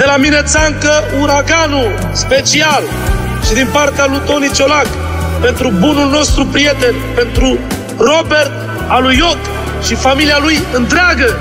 la mine Țancă, Uraganul, special. Și din partea lui Toni Ciolac, pentru bunul nostru prieten, pentru Robert, al lui Ioc și familia lui întreagă.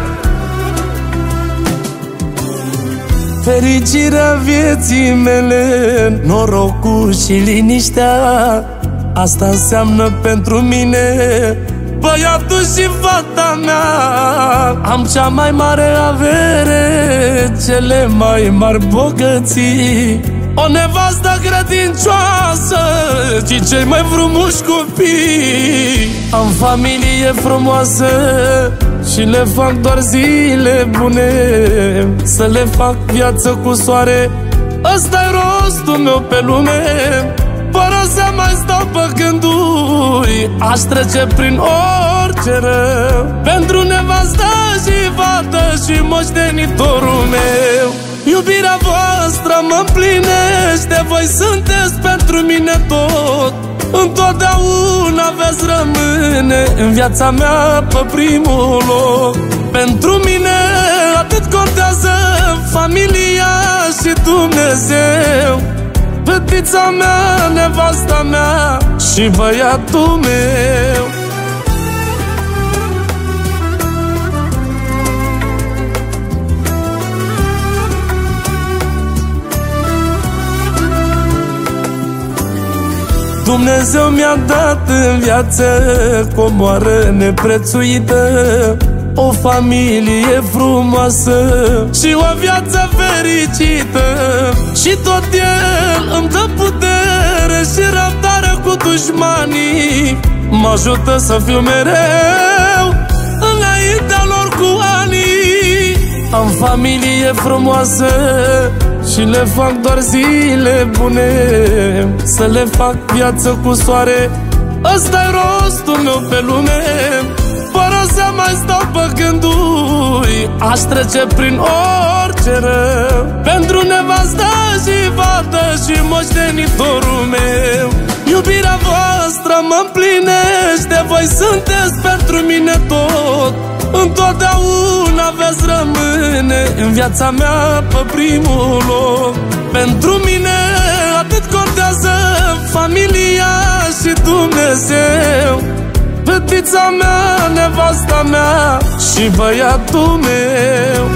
Fericirea vieții mele, norocul și liniștea, asta înseamnă pentru mine băiatul și fata mea. Am cea mai mare avere, cele mai mari bogății, o nevastă credincioasă și cei mai frumoși copii. Am familie frumoasă și le fac doar zile bune, să le fac viață cu soare, ăsta-i rostul meu pe lume. Fără să mai stau pe gânduri, aș trece prin orice rău pentru nevastă și fată și moștenitorul meu. Iubirea voastră mă împlinește, voi sunteți pentru mine tot. Întotdeauna veți rămâne în viața mea pe primul loc. Pentru mine atât contează familia și Dumnezeu, fetița mea, nevasta mea și băiatul meu. Dumnezeu mi-a dat în viață comoară neprețuită, o familie frumoasă și o viață fericită. Și tot El îmi dă putere și răbdare cu dușmanii, mă ajută să fiu mereu înaintea lor cu ani. Am familie frumoasă și le fac doar zile bune, să le fac viață cu soare, ăsta-i rostul meu pe lume. Fără să mai stau pe gânduri, aș trece prin orice rău pentru nevastă și fată și moștenitorul meu. Iubirea voastră mă împlinește, voi sunteți pentru mine tot. Întotdeauna veți rămâne în viața mea pe primul loc. Pentru mine atât contează familia și Dumnezeu, fetița mea, nevasta mea și băiatul meu.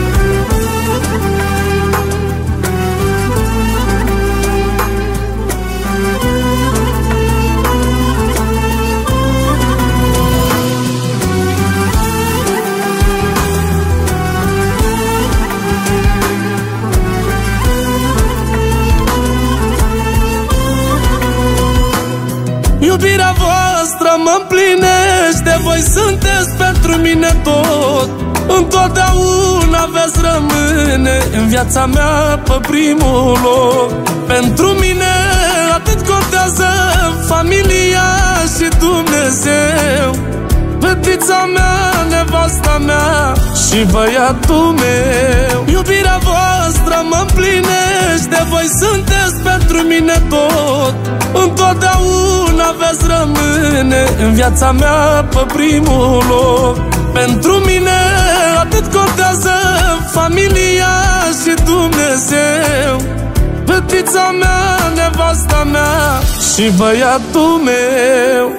Iubirea voastră mă împlinește, voi sunteți pentru mine tot. Întotdeauna veți rămâne în viața mea pe primul loc. Pentru mine atât contează familia și Dumnezeu, fetița mea, nevasta mea și băiatul meu. Iubirea voastră mă împlinește, voi sunteți pentru mine tot. Întotdeauna veți rămâne în viața mea pe primul loc. Pentru mine atât contează familia și Dumnezeu, fetița mea, nevasta mea și băiatul meu.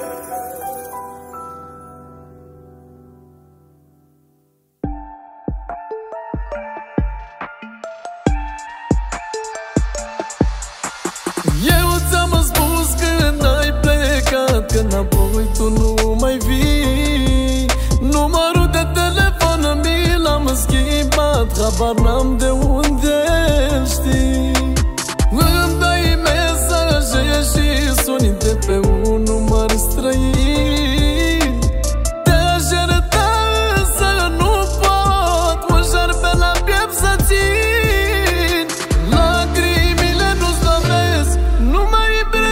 Eu ți-am spus când ai plecat, că înapoi tu nu mai vii. Numărul de telefon mi l-am schimbat, habar n-am de unde știi. Îmi dai mesaje și suni de pe un număr străin. Te-aș ierta însă nu pot, mă șarpe la piept să țin. Lacrimile nu-ți lovesc, nu mai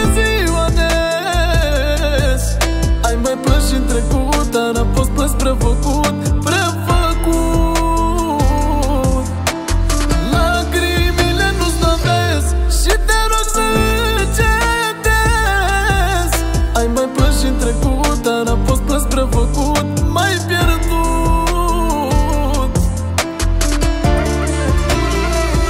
impresionez. Ai mai plâns și-n trecut, dar a fost plâns prefăcut, prefăcut. Lacrimile nu-ți lovesc și te rog să încetezi. Ai mai plâns și-n trecut, dar a fost plâns prefăcut, mai pierdut.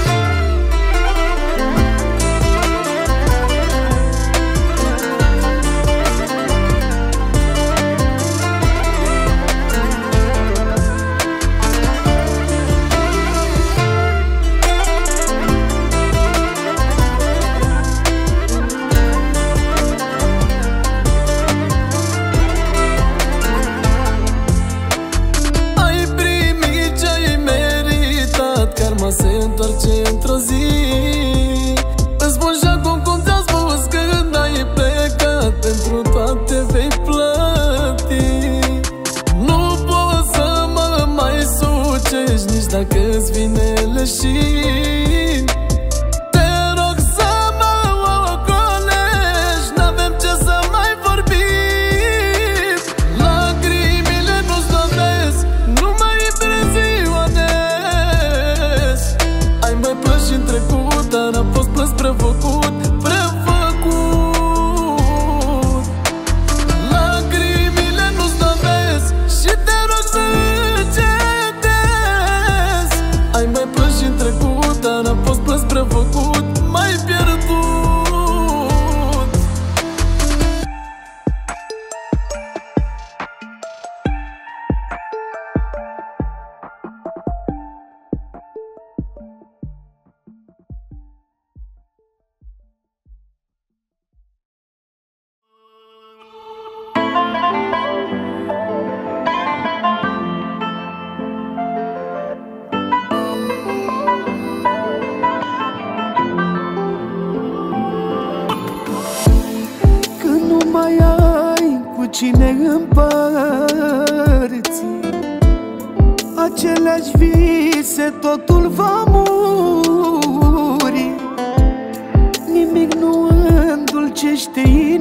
cine împărți aceleași vise, totul va muri. Nimic nu îndulcește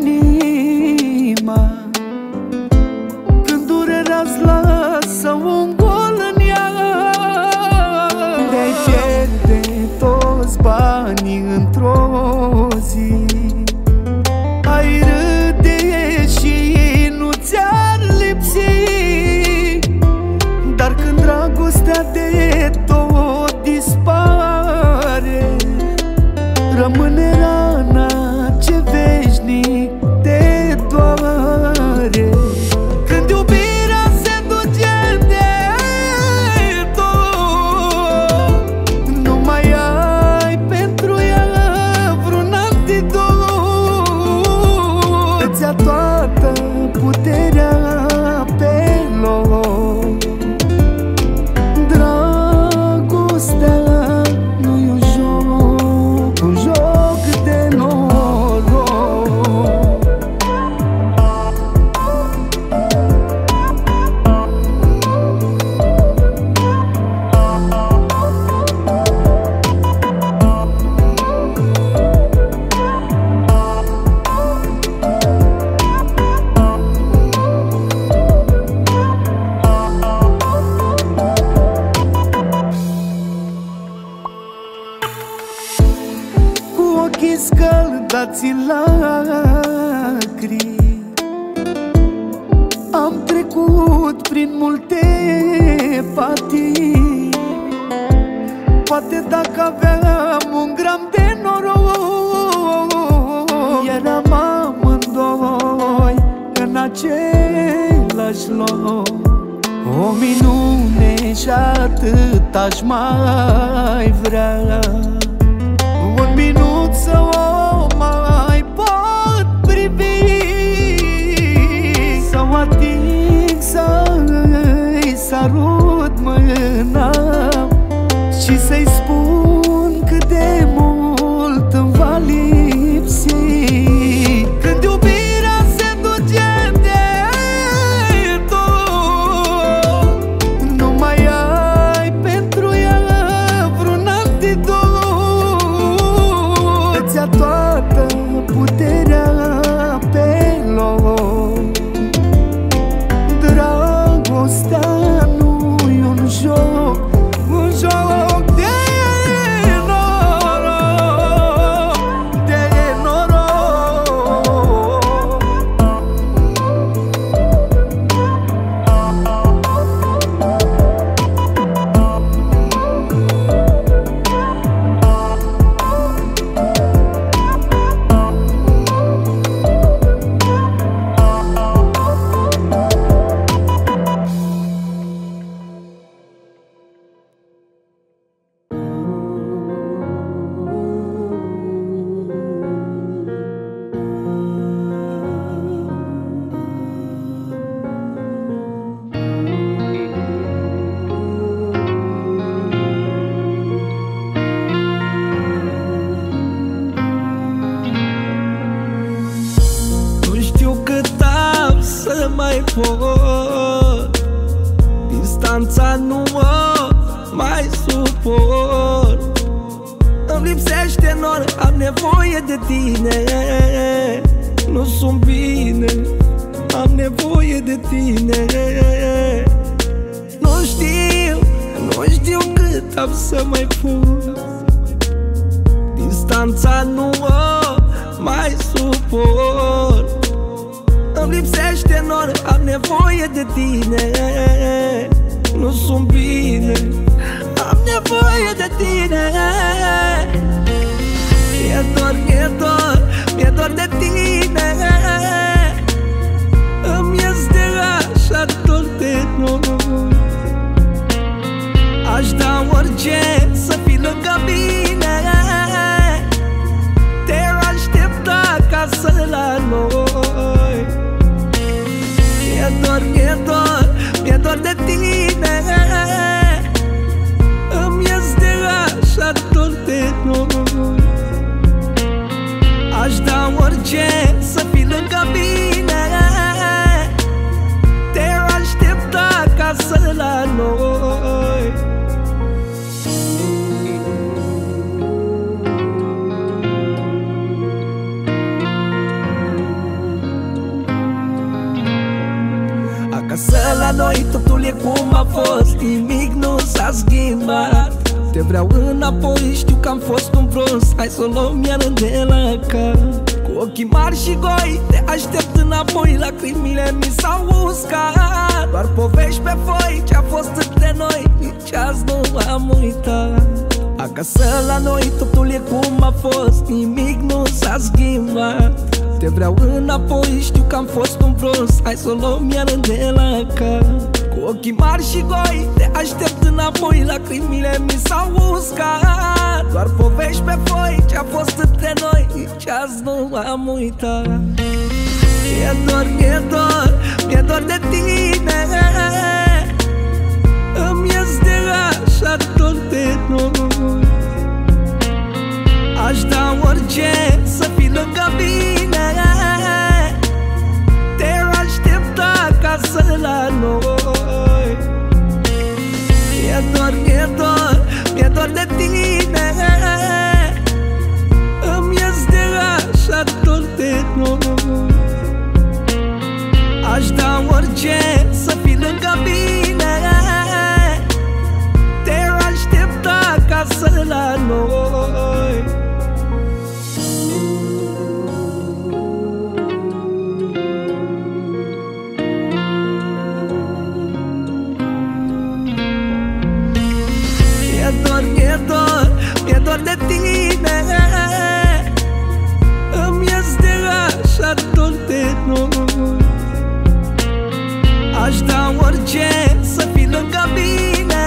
inima când durerea-ți lasă un gol în ea. De-ai pierde toți banii într-o zi, ai râde și nu ți-ar lipsi, dar când dragostea de tot dispare, rămâne rana ce veșnic te doare. Când iubirea se duce de tot, nu mai ai pentru ea vreun antidot. Îți ia toată puterea pe loc. Dragostea nu-i un joc de noroc. Cu ochii scăldați în lacrimi, am trecut prin multe patii. Poate dacă aveam un gram de noroc, eram amândoi în același loc. O minune și atât aș mai vrea, un minut să o mai pot privi, să o ating, să-i sărut mâna și să-i spun cât de mult îmi va lipsi. Când iubirea se duce de tot, nu mai ai pentru ea vreun antidot. Îți ia toată puterea pe loc. Dragostea nu-i un joc de noroc, de noroc. Nu știu cât am să mai pot, distanța nu mă mai suport. Îmi lipsește nor, am nevoie de tine. Nu sunt bine, am nevoie de tine. Nu știu cât am să mai pot, distanța nu mă mai suport. Îmi lipsește nor, am nevoie de tine. Nu sunt bine, am nevoie de tine. Mi-e dor, mi-e dor, mi-e dor de tine. Îmi este așa dor de noi. Aș da orice să fii lângă mine. Te-ar aștepta acasă la noi. Mi-e dor, mi-e dor, mi-e dor de tine. Îmi este așa dor de noi. Aș da orice să Acasă la noi totul e cum a fost, nimic nu s-a schimbat. Te vreau înapoi, știu că am fost un prost, hai să o luăm iar de la cap. Cu ochii mari și goi, te aștept înapoi, lacrimile mi s-au uscat. Doar povești pe foi, ce-a fost între noi, nici azi nu am uitat. Acasă la noi totul e cum a fost, nimic nu s-a schimbat. Te vreau înapoi, știu că am fost un prost, hai să o luăm iar de la cap. Cu ochii mari și goi, te aștept înapoi, lacrimile mi s-au uscat. Doar povești pe foi, ce-a fost între noi, nici azi nu am uitat. Mi-e dor, mi-e dor, mi-e dor de tine. Îmi este așa tot de noi. Aș da orice să fii lângă mine. Te aștepta acasă la noi. Mi-e dor, mi-e dor, mi-e dor de tine. Îmi este așa tot de noi. Aș da orice să fii lângă mine. Te aștepta acasă la noi. Mi-e dor, mi-e dor de tine. Îmi este așa tot de noi. Aș da orice să fii lângă mine.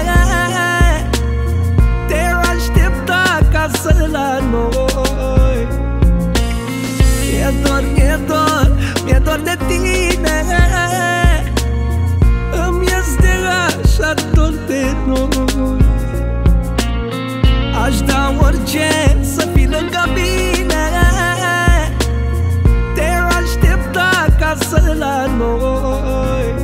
Te aștepta acasă la noi. Mi-e dor, mi-e dor, mi-e dor de tine. Îmi este așa tot de noi. Aș da orice să fii lângă mine. Te aștepta acasă la noi.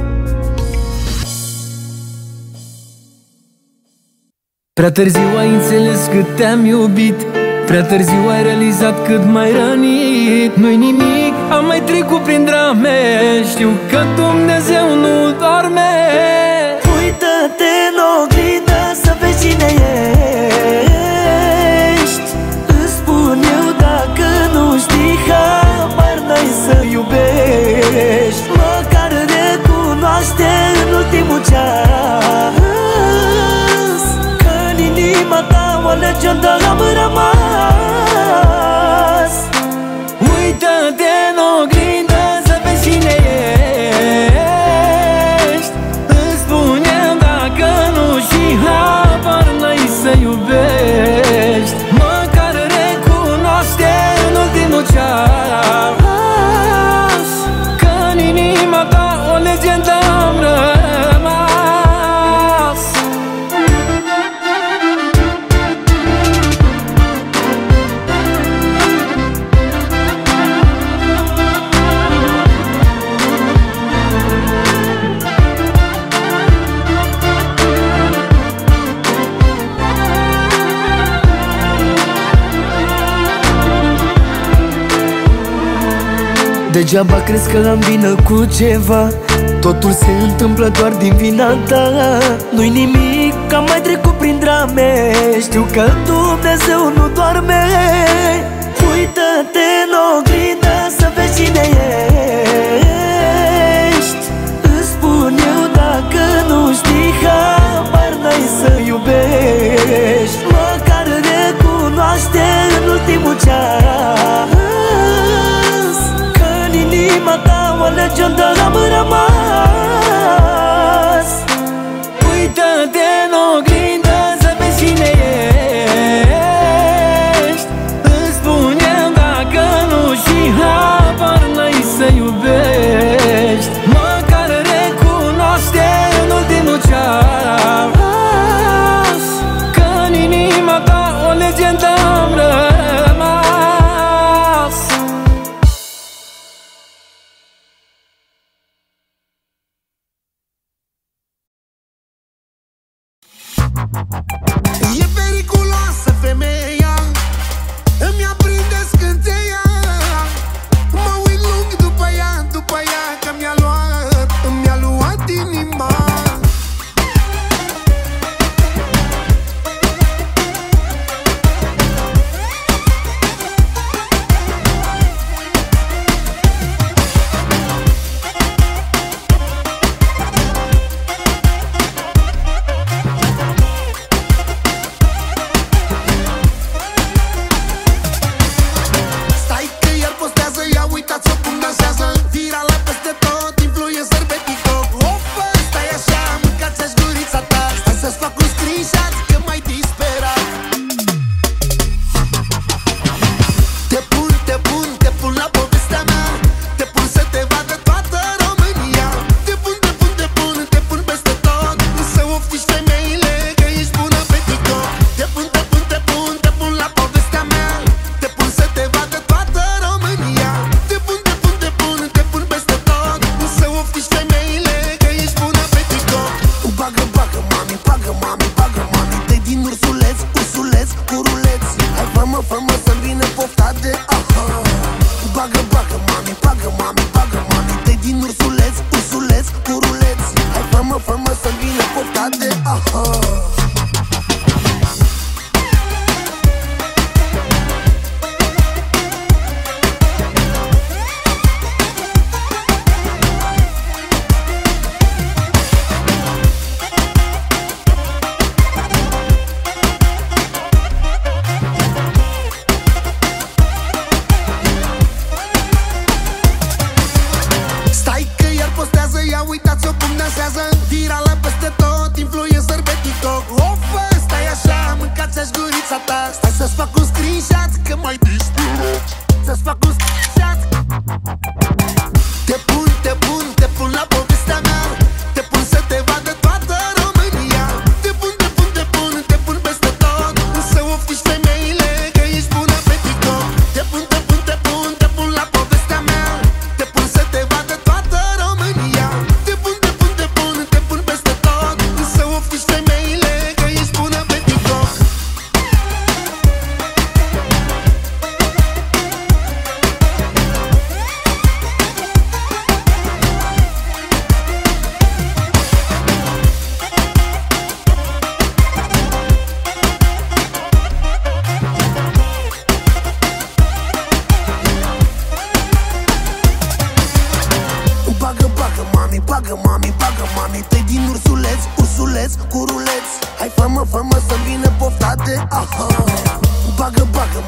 Prea târziu ai înțeles cât te-am iubit, prea târziu ai realizat cât m-ai rănit. Nu-i nimic, am mai trecut prin drame, știu că Dumnezeu nu doarme. Uită-te în oglindă să vezi cine ești. Îți spun eu dacă nu știi, habar n-ai să iubești. Măcar recunoaște în ultimul ceas că în inima ta o legendă am rămas. Uită-te în oglindă să vezi cine ești. Îți spun eu dacă nu știi, habar n-ai să iubești. Măcar recunoaște în ultimul ceas că în inima ta o legendă am rămas. Degeaba crezi că am vină cu ceva, totul se întâmplă doar din vina ta. Nu-i nimic, că am mai trecut prin drame, știu că Dumnezeu nu doarme. Uită-te în oglindă să vezi cine ești. Îți spun eu dacă nu știi, habar n-ai să iubești. Măcar recunoaște în ultimul ceas că în inima ta o legendă am rămas. Uită-te în oglindă să vezi cine ești. Îți spun eu dacă nu știi, habar n-ai să iubești. Măcar recunoaște în ultimul ceas că în inima ta o legendă am rămas. E periculoasă femeia, îmi aprinde scânteia. Mă uit lung după ea, că mi-a luat uitați-o cum dansează. Virală peste tot, influencer pe TikTok. Of, stai așa, mâncați-aș gurița ta. Stai să-ți fac un screenshot, că mai disperat. Să-ți fac un screenshot. Te pun, te pun, te pun la povestea mea. Te pun să te vadă toată România. Te pun, te pun, te pun, te pun peste tot. Să oftiști femeile că ești bună pe TikTok. Te pun, te pun, te pun, te pun la povestea mea. Te pun să te vadă toată România. Te pun, te pun, te pun, te pun peste tot. Să oftiști femeile că ești bună pe TikTok. Bagă mami, tăi din ursuleț cu ruleț. Hai fă-mă să-mi vină pofta de aha. Bagă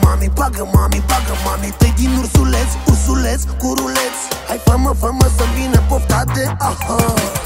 mami, tăi din ursuleț cu ruleț. Hai fă-mă să-mi vină pofta de aha.